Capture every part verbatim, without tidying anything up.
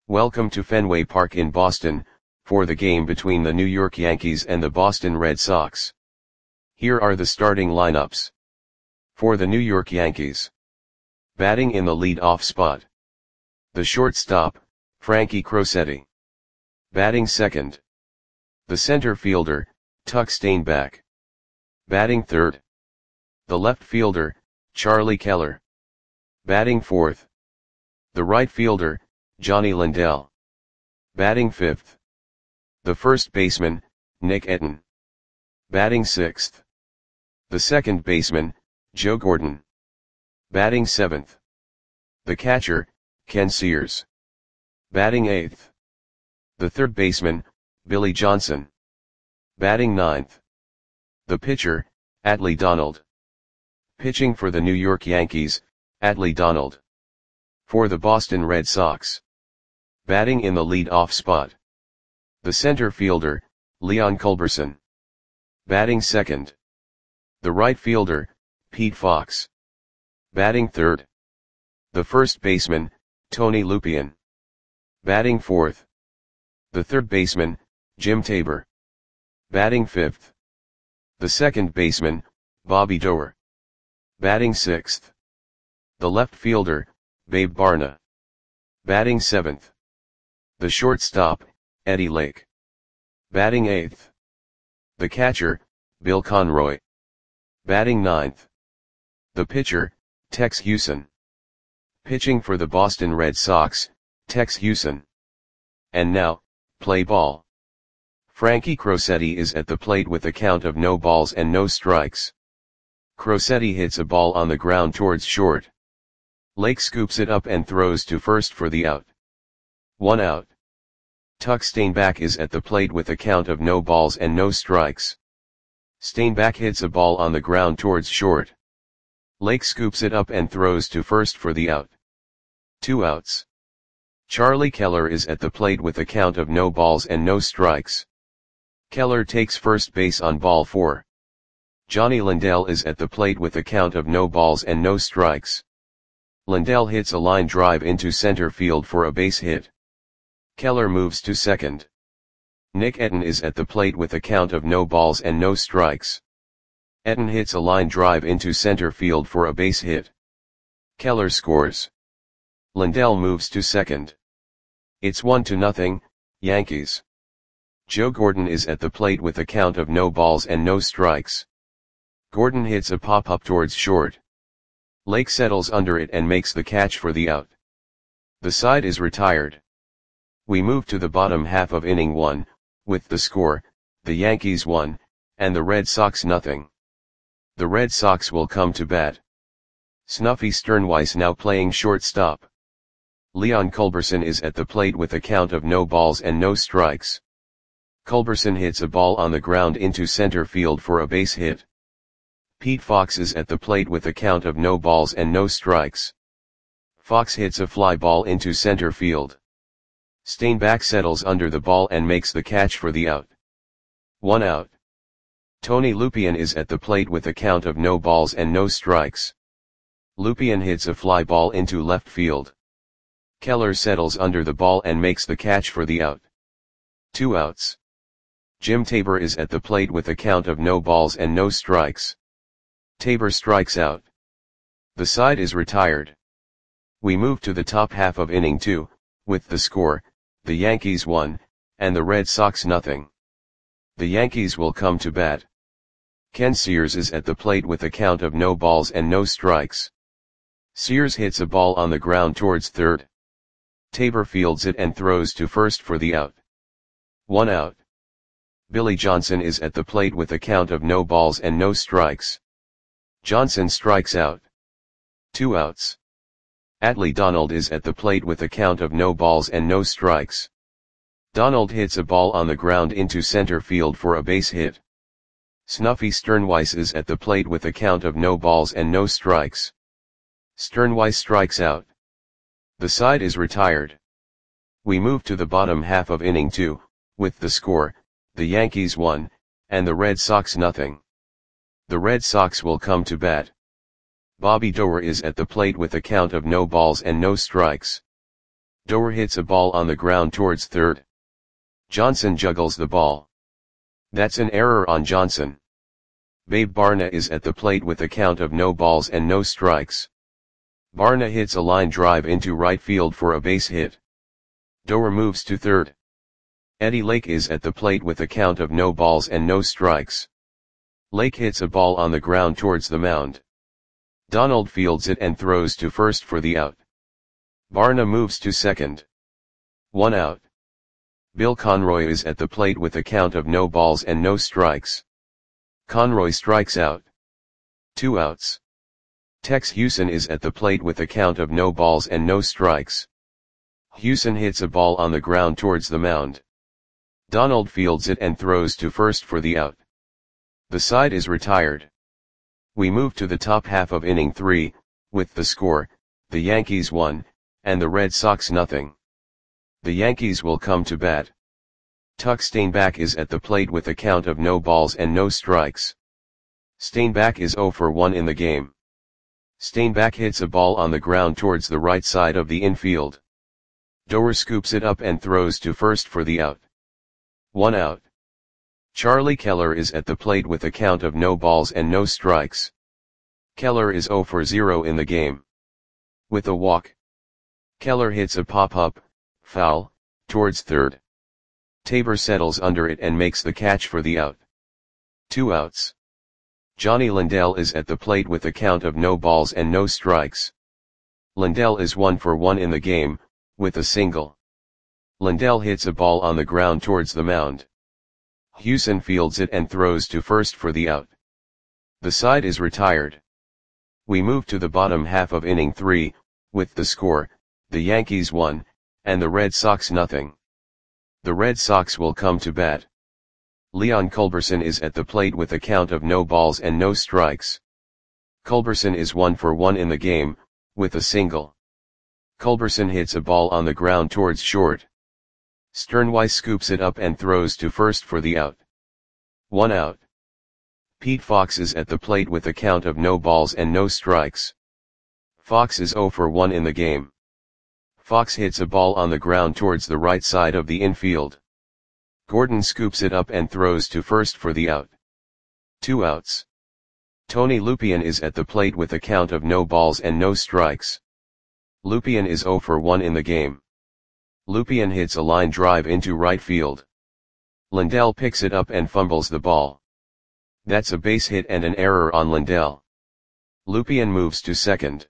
Welcome to Fenway Park in Boston, for the game between the New York Yankees and the Boston Red Sox. Here are the starting lineups. For the New York Yankees. Batting in the lead-off spot. The shortstop, Frankie Crosetti. Batting second. The center fielder, Tuck Steinbach. Batting third. The left fielder, Charlie Keller. Batting fourth. The right fielder, Johnny Lindell. Batting fifth. The first baseman, Nick Etten. Batting sixth. The second baseman, Joe Gordon. Batting seventh. The catcher, Ken Sears. Batting eighth. The third baseman, Billy Johnson. Batting ninth. The pitcher, Adley Donald. Pitching for the New York Yankees, Adley Donald. For the Boston Red Sox. Batting in the lead-off spot. The center fielder, Leon Culberson. Batting second. The right fielder, Pete Fox. Batting third. The first baseman, Tony Lupien. Batting fourth. The third baseman, Jim Tabor. Batting fifth. The second baseman, Bobby Doerr. Batting sixth. The left fielder, Babe Barna. Batting seventh. The shortstop, Eddie Lake. Batting eighth. The catcher, Bill Conroy. Batting ninth. The pitcher, Tex Hewson. Pitching for the Boston Red Sox, Tex Hewson. And now, play ball. Frankie Crosetti is at the plate with a count of no balls and no strikes. Crosetti hits a ball on the ground towards short. Lake scoops it up and throws to first for the out. One out. Tuck Steinbach is at the plate with a count of no balls and no strikes. Steinbach hits a ball on the ground towards short. Lake scoops it up and throws to first for the out. Two outs. Charlie Keller is at the plate with a count of no balls and no strikes. Keller takes first base on ball four. Johnny Lindell is at the plate with a count of no balls and no strikes. Lindell hits a line drive into center field for a base hit. Keller moves to second. Nick Etten is at the plate with a count of no balls and no strikes. Etten hits a line drive into center field for a base hit. Keller scores. Lindell moves to second. It's one to nothing, Yankees. Joe Gordon is at the plate with a count of no balls and no strikes. Gordon hits a pop-up towards short. Lake settles under it and makes the catch for the out. The side is retired. We move to the bottom half of inning one, with the score, the Yankees one, and the Red Sox nothing. The Red Sox will come to bat. Snuffy Sternweiss now playing shortstop. Leon Culberson is at the plate with a count of no balls and no strikes. Culberson hits a ball on the ground into center field for a base hit. Pete Fox is at the plate with a count of no balls and no strikes. Fox hits a fly ball into center field. Steinbach settles under the ball and makes the catch for the out. One out. Tony Lupien is at the plate with a count of no balls and no strikes. Lupien hits a fly ball into left field. Keller settles under the ball and makes the catch for the out. Two outs. Jim Tabor is at the plate with a count of no balls and no strikes. Tabor strikes out. The side is retired. We move to the top half of inning two, with the score, the Yankees one, and the Red Sox nothing. The Yankees will come to bat. Ken Sears is at the plate with a count of no balls and no strikes. Sears hits a ball on the ground towards third. Tabor fields it and throws to first for the out. One out. Billy Johnson is at the plate with a count of no balls and no strikes. Johnson strikes out. Two outs. Adley Donald is at the plate with a count of no balls and no strikes. Donald hits a ball on the ground into center field for a base hit. Snuffy Sternweiss is at the plate with a count of no balls and no strikes. Sternweiss strikes out. The side is retired. We move to the bottom half of inning two, with the score, the Yankees one, and the Red Sox nothing. The Red Sox will come to bat. Bobby Doerr is at the plate with a count of no balls and no strikes. Doer hits a ball on the ground towards third. Johnson juggles the ball. That's an error on Johnson. Babe Barna is at the plate with a count of no balls and no strikes. Barna hits a line drive into right field for a base hit. Doer moves to third. Eddie Lake is at the plate with a count of no balls and no strikes. Lake hits a ball on the ground towards the mound. Donald fields it and throws to first for the out. Barna moves to second. One out. Bill Conroy is at the plate with a count of no balls and no strikes. Conroy strikes out. Two outs. Tex Hewson is at the plate with a count of no balls and no strikes. Hewson hits a ball on the ground towards the mound. Donald fields it and throws to first for the out. The side is retired. We move to the top half of inning three, with the score, the Yankees one, and the Red Sox nothing. The Yankees will come to bat. Tuck Steinbach is at the plate with a count of no balls and no strikes. Steinbach is oh for one in the game. Steinbach hits a ball on the ground towards the right side of the infield. Doer scoops it up and throws to first for the out. One out. Charlie Keller is at the plate with a count of no balls and no strikes. Keller is oh for zero in the game. With a walk. Keller hits a pop-up, foul, towards third. Tabor settles under it and makes the catch for the out. Two outs. Johnny Lindell is at the plate with a count of no balls and no strikes. Lindell is one for one in the game, with a single. Lindell hits a ball on the ground towards the mound. Hewson fields it and throws to first for the out. The side is retired. We move to the bottom half of inning three, with the score, the Yankees one, and the Red Sox nothing. The Red Sox will come to bat. Leon Culberson is at the plate with a count of no balls and no strikes. Culberson is one for one in the game, with a single. Culberson hits a ball on the ground towards short. Sternweiss scoops it up and throws to first for the out. One out. Pete Fox is at the plate with a count of no balls and no strikes. Fox is oh for one in the game. Fox hits a ball on the ground towards the right side of the infield. Gordon scoops it up and throws to first for the out. Two outs. Tony Lupien is at the plate with a count of no balls and no strikes. Lupien is oh for one in the game. Lupien hits a line drive into right field. Lindell picks it up and fumbles the ball. That's a base hit and an error on Lindell. Lupien moves to second.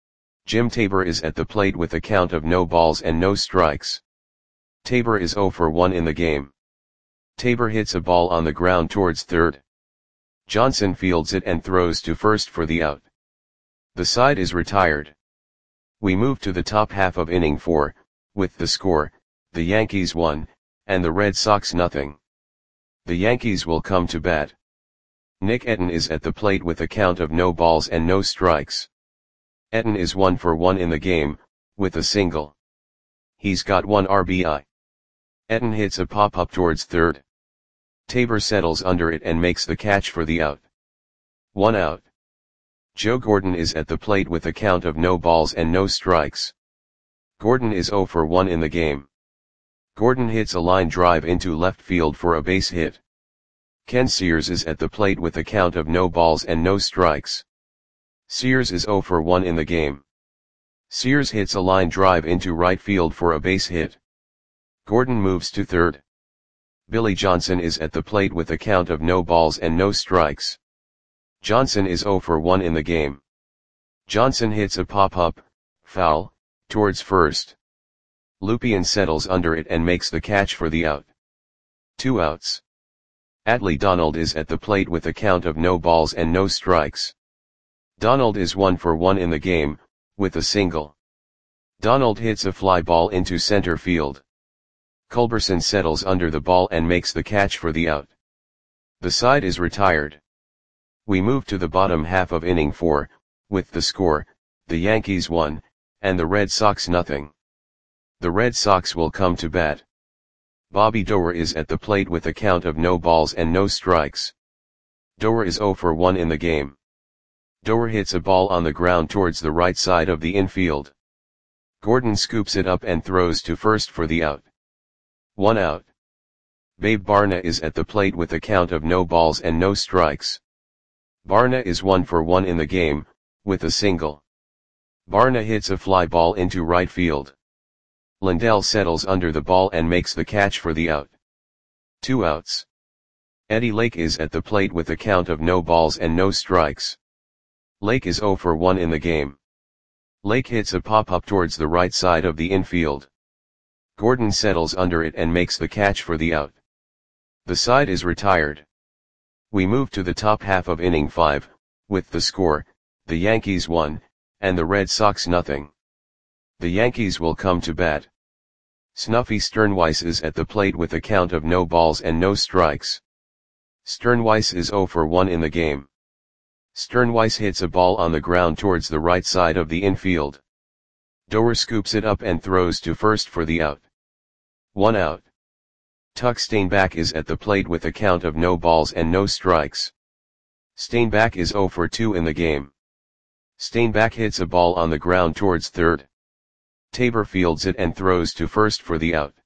Jim Tabor is at the plate with a count of no balls and no strikes. Tabor is oh for one in the game. Tabor hits a ball on the ground towards third. Johnson fields it and throws to first for the out. The side is retired. We move to the top half of inning four, with the score, the Yankees one, and the Red Sox nothing. The Yankees will come to bat. Nick Etten is at the plate with a count of no balls and no strikes. Etten is one for one in the game, with a single. He's got one R B I. Etten hits a pop-up towards third. Tabor settles under it and makes the catch for the out. One out. Joe Gordon is at the plate with a count of no balls and no strikes. Gordon is oh for one in the game. Gordon hits a line drive into left field for a base hit. Ken Sears is at the plate with a count of no balls and no strikes. Sears is oh for one in the game. Sears hits a line drive into right field for a base hit. Gordon moves to third. Billy Johnson is at the plate with a count of no balls and no strikes. Johnson is oh for one in the game. Johnson hits a pop-up, foul, towards first. Lupien settles under it and makes the catch for the out. Two outs. Adley Donald is at the plate with a count of no balls and no strikes. Donald is one for one in the game, with a single. Donald hits a fly ball into center field. Culberson settles under the ball and makes the catch for the out. The side is retired. We move to the bottom half of inning four, with the score, the Yankees one, and the Red Sox nothing. The Red Sox will come to bat. Bobby Doer is at the plate with a count of no balls and no strikes. Doer is oh for one in the game. Doer hits a ball on the ground towards the right side of the infield. Gordon scoops it up and throws to first for the out. One out. Babe Barna is at the plate with a count of no balls and no strikes. Barna is one for one in the game, with a single. Barna hits a fly ball into right field. Lindell settles under the ball and makes the catch for the out. Two outs. Eddie Lake is at the plate with a count of no balls and no strikes. Lake is zero for one in the game. Lake hits a pop-up towards the right side of the infield. Gordon settles under it and makes the catch for the out. The side is retired. We move to the top half of inning five, with the score, the Yankees one, and the Red Sox nothing. The Yankees will come to bat. Snuffy Sternweiss is at the plate with a count of no balls and no strikes. Sternweiss is zero for one in the game. Sternweiss hits a ball on the ground towards the right side of the infield. Doer scoops it up and throws to first for the out. One out. Tuck Steinbach is at the plate with a count of no balls and no strikes. Steinbach is zero for two in the game. Steinbach hits a ball on the ground towards third. Tabor fields it and throws to first for the out.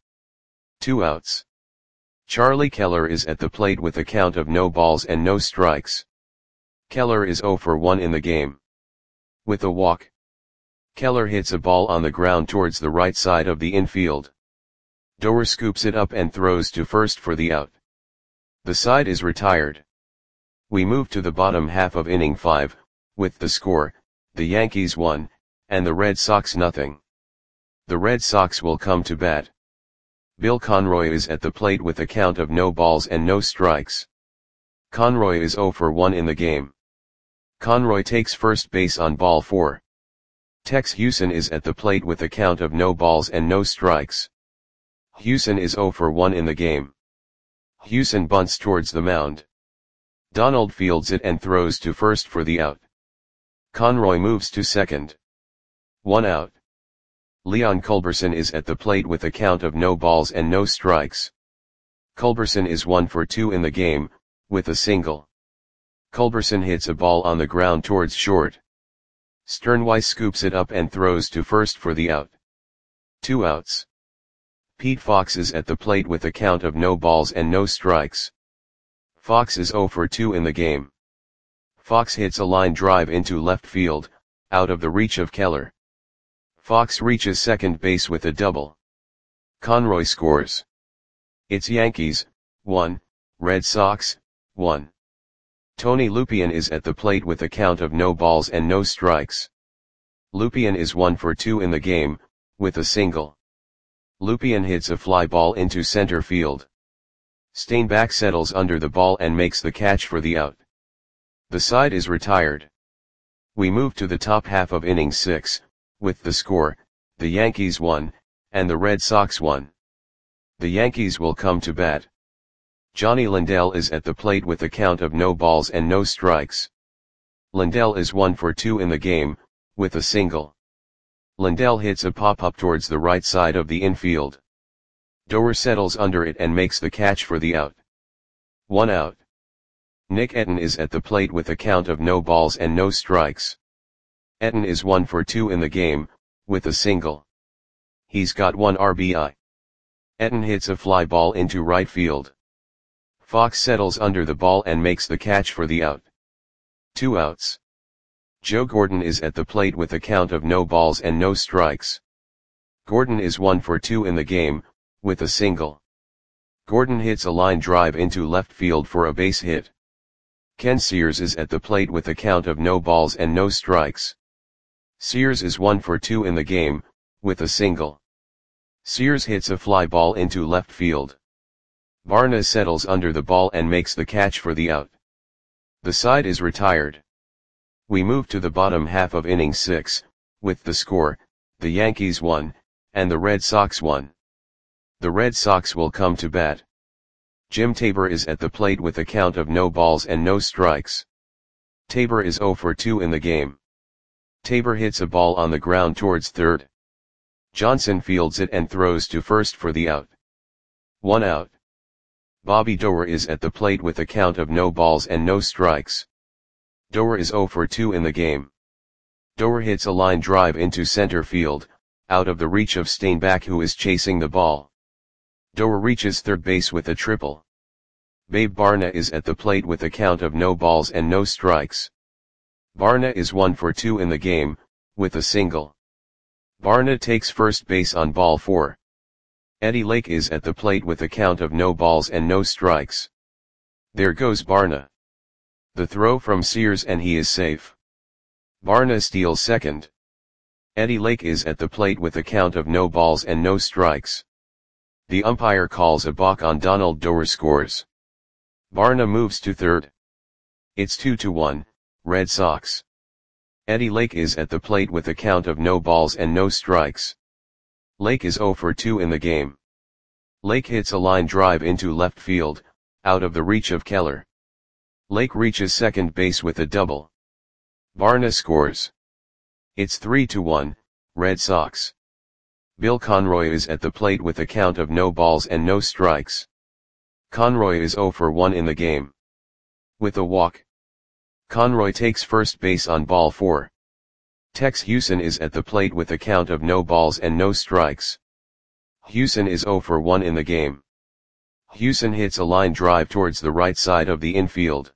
Two outs. Charlie Keller is at the plate with a count of no balls and no strikes. Keller is zero for one in the game. With a walk. Keller hits a ball on the ground towards the right side of the infield. Doer scoops it up and throws to first for the out. The side is retired. We move to the bottom half of inning five, with the score, the Yankees one, and the Red Sox nothing. The Red Sox will come to bat. Bill Conroy is at the plate with a count of no balls and no strikes. Conroy is zero for one in the game. Conroy takes first base on ball four. Tex Hewson is at the plate with a count of no balls and no strikes. Hewson is zero for one in the game. Hewson bunts towards the mound. Donald fields it and throws to first for the out. Conroy moves to second. One out. Leon Culberson is at the plate with a count of no balls and no strikes. Culberson is one for two in the game, with a single. Culberson hits a ball on the ground towards short. Sternweiss scoops it up and throws to first for the out. Two outs. Pete Fox is at the plate with a count of no balls and no strikes. Fox is zero for two in the game. Fox hits a line drive into left field, out of the reach of Keller. Fox reaches second base with a double. Conroy scores. It's Yankees, one, Red Sox, one. Tony Lupien is at the plate with a count of no balls and no strikes. Lupien is one for two in the game, with a single. Lupien hits a fly ball into center field. Steinbach settles under the ball and makes the catch for the out. The side is retired. We move to the top half of inning six, with the score, the Yankees one, and the Red Sox one. The Yankees will come to bat. Johnny Lindell is at the plate with a count of no balls and no strikes. Lindell is one for two in the game, with a single. Lindell hits a pop-up towards the right side of the infield. Doer settles under it and makes the catch for the out. One out. Nick Etten is at the plate with a count of no balls and no strikes. Etten is one for two in the game, with a single. He's got one R B I. Etten hits a fly ball into right field. Fox settles under the ball and makes the catch for the out. Two outs. Joe Gordon is at the plate with a count of no balls and no strikes. Gordon is one for two in the game, with a single. Gordon hits a line drive into left field for a base hit. Ken Sears is at the plate with a count of no balls and no strikes. Sears is one for two in the game, with a single. Sears hits a fly ball into left field. Barna settles under the ball and makes the catch for the out. The side is retired. We move to the bottom half of inning six, with the score, the Yankees one, and the Red Sox one. The Red Sox will come to bat. Jim Tabor is at the plate with a count of no balls and no strikes. Tabor is zero for two in the game. Tabor hits a ball on the ground towards third. Johnson fields it and throws to first for the out. One out. Bobby Doer is at the plate with a count of no balls and no strikes. Doer is zero for two in the game. Doer hits a line drive into center field, out of the reach of Steinbach, who is chasing the ball. Doer reaches third base with a triple. Babe Barna is at the plate with a count of no balls and no strikes. Barna is one for two in the game, with a single. Barna takes first base on ball four. Eddie Lake is at the plate with a count of no balls and no strikes. There goes Barna. The throw from Sears and he is safe. Barna steals second. Eddie Lake is at the plate with a count of no balls and no strikes. The umpire calls a balk on Donald. Doer scores. Barna moves to third. It's two to one, Red Sox. Eddie Lake is at the plate with a count of no balls and no strikes. Lake is zero for two in the game. Lake hits a line drive into left field, out of the reach of Keller. Lake reaches second base with a double. Barna scores. It's three to one, Red Sox. Bill Conroy is at the plate with a count of no balls and no strikes. Conroy is zero for one in the game. With a walk, Conroy takes first base on ball four. Tex Hewson is at the plate with a count of no balls and no strikes. Hewson is zero for one in the game. Hewson hits a line drive towards the right side of the infield.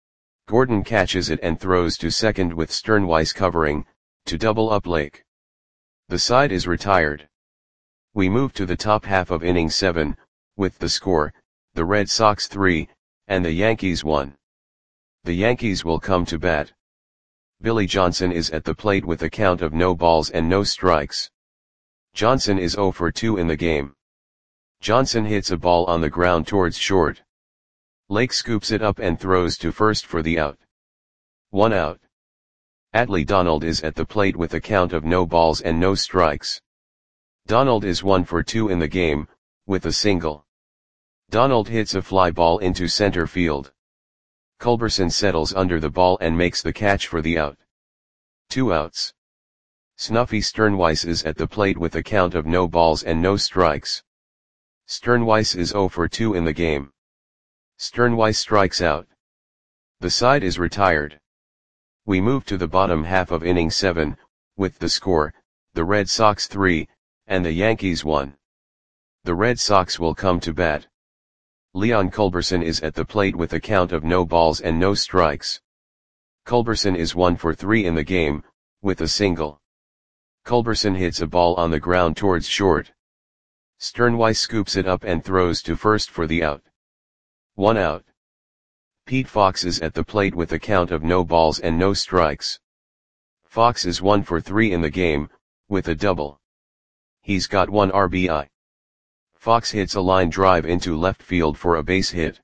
Gordon catches it and throws to second with Sternweiss covering, to double up Lake. The side is retired. We move to the top half of inning seven, with the score, the Red Sox three, and the Yankees one. The Yankees will come to bat. Billy Johnson is at the plate with a count of no balls and no strikes. Johnson is zero for two in the game. Johnson hits a ball on the ground towards short. Lake scoops it up and throws to first for the out. One out. Adley Donald is at the plate with a count of no balls and no strikes. Donald is one for two in the game, with a single. Donald hits a fly ball into center field. Culberson settles under the ball and makes the catch for the out. Two outs. Snuffy Sternweiss is at the plate with a count of no balls and no strikes. Sternweiss is zero for two in the game. Sternweiss strikes out. The side is retired. We move to the bottom half of inning seven, with the score, the Red Sox three, and the Yankees one. The Red Sox will come to bat. Leon Culberson is at the plate with a count of no balls and no strikes. Culberson is one for three in the game, with a single. Culberson hits a ball on the ground towards short. Sternweiss scoops it up and throws to first for the out. One out. Pete Fox is at the plate with a count of no balls and no strikes. Fox is one for three in the game, with a double. He's got one R B I. Fox hits a line drive into left field for a base hit.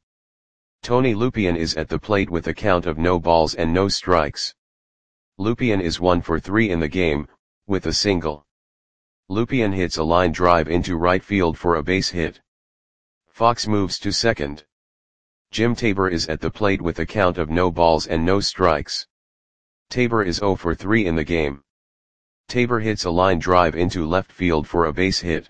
Tony Lupien is at the plate with a count of no balls and no strikes. Lupien is one for three in the game, with a single. Lupien hits a line drive into right field for a base hit. Fox moves to second. Jim Tabor is at the plate with a count of no balls and no strikes. Tabor is zero for three in the game. Tabor hits a line drive into left field for a base hit.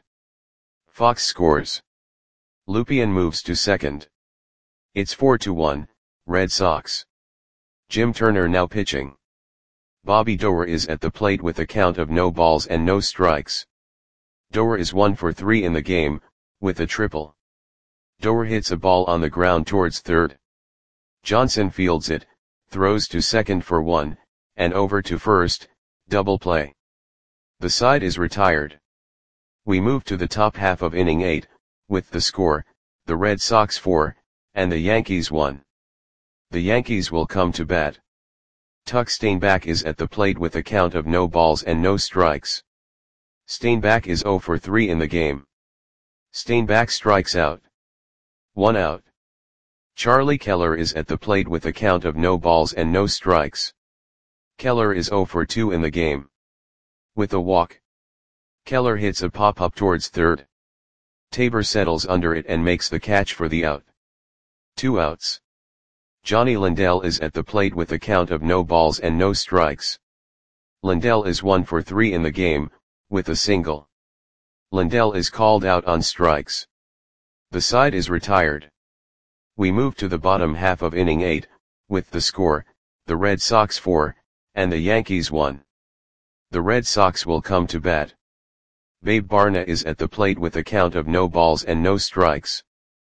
Fox scores. Lupien moves to second. It's four to one, Red Sox. Jim Turner now pitching. Bobby Doer is at the plate with a count of no balls and no strikes. Doer is one for three in the game, with a triple. Doer hits a ball on the ground towards third. Johnson fields it, throws to second for one, and over to first, double play. The side is retired. We move to the top half of inning eight, with the score, the Red Sox four, and the Yankees one. The Yankees will come to bat. Tuck Steinbach is at the plate with a count of no balls and no strikes. Steinbach is zero for three in the game. Steinbach strikes out. One out. Charlie Keller is at the plate with a count of no balls and no strikes. Keller is zero for two in the game. With a walk, Keller hits a pop-up towards third. Tabor settles under it and makes the catch for the out. Two outs. Johnny Lindell is at the plate with a count of no balls and no strikes. Lindell is one for three in the game, with a single. Lindell is called out on strikes. The side is retired. We move to the bottom half of inning eight, with the score, the Red Sox four, and the Yankees one. The Red Sox will come to bat. Babe Barna is at the plate with a count of no balls and no strikes.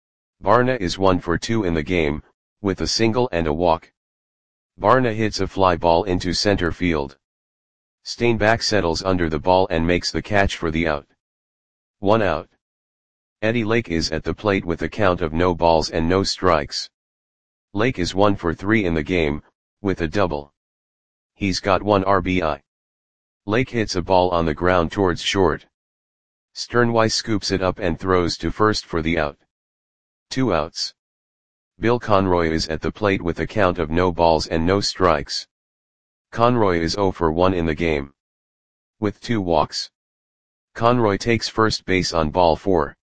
Barna is one for two in the game, with a single and a walk. Barna hits a fly ball into center field. Steinbach settles under the ball and makes the catch for the out. One out. Eddie Lake is at the plate with a count of no balls and no strikes. Lake is one for three in the game, with a double. He's got one R B I. Lake hits a ball on the ground towards short. Sternweiss scoops it up and throws to first for the out. Two outs. Bill Conroy is at the plate with a count of no balls and no strikes. Conroy is zero for one in the game. With two walks. Conroy takes first base on ball four.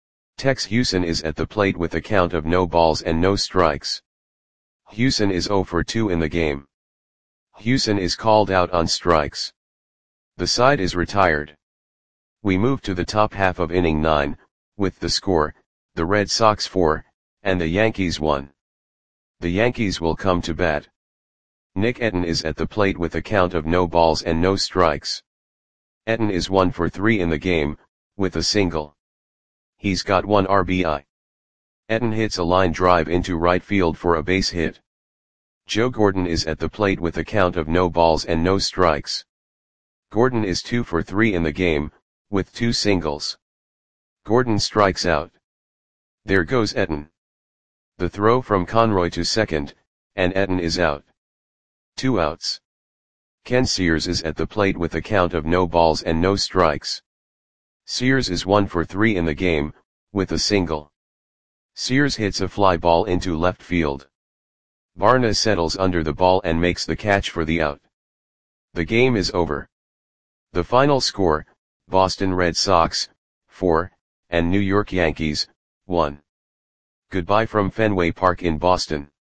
Tex Hewson is at the plate with a count of no balls and no strikes. Hewson is zero for two in the game. Hewson is called out on strikes. The side is retired. We move to the top half of inning nine, with the score, the Red Sox four, and the Yankees one. The Yankees will come to bat. Nick Etten is at the plate with a count of no balls and no strikes. Etten is one for three in the game, with a single. He's got one R B I. Etten hits a line drive into right field for a base hit. Joe Gordon is at the plate with a count of no balls and no strikes. Gordon is two for three in the game, with two singles. Gordon strikes out. There goes Etten. The throw from Conroy to second, and Etten is out. Two outs. Ken Sears is at the plate with a count of no balls and no strikes. Sears is one for three in the game, with a single. Sears hits a fly ball into left field. Barna settles under the ball and makes the catch for the out. The game is over. The final score, Boston Red Sox, four, and New York Yankees, one. Goodbye from Fenway Park in Boston.